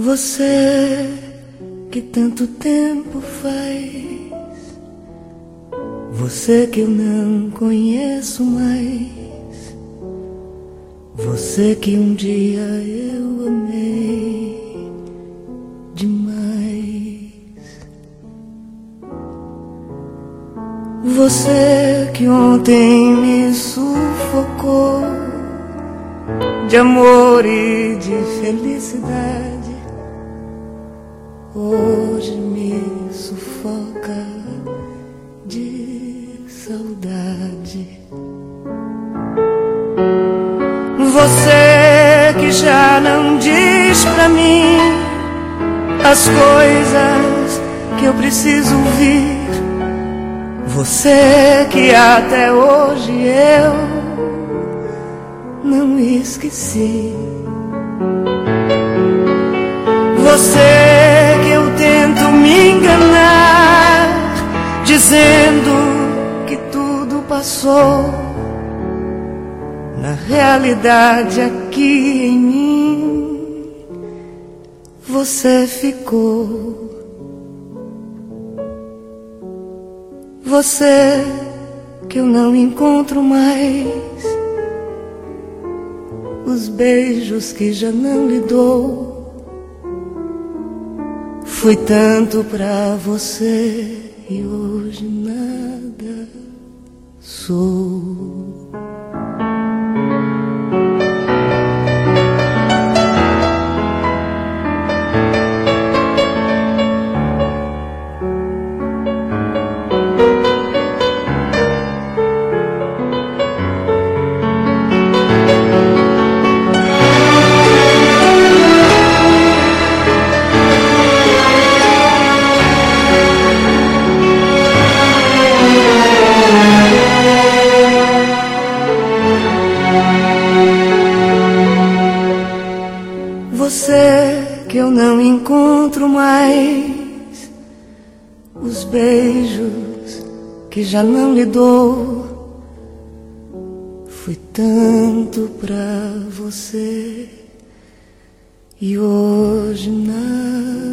Você que tanto tempo faz, você que eu não conheço mais, você que um dia eu amei demais. Você que ontem me sufocou de amor e de felicidade, hoje me sufoca de saudade. Você que já não diz pra mim as coisas que eu preciso ouvir, você que até hoje eu não esqueci. Você que eu tento me enganar, dizendo que tudo passou, na realidade aqui em mim você ficou. Você que eu não encontro mais, os beijos que já não lhe dou, fui tanto pra você e hoje nada sou. Você que eu não encontro mais, os beijos que já não lhe dou, fui tanto pra você e hoje nada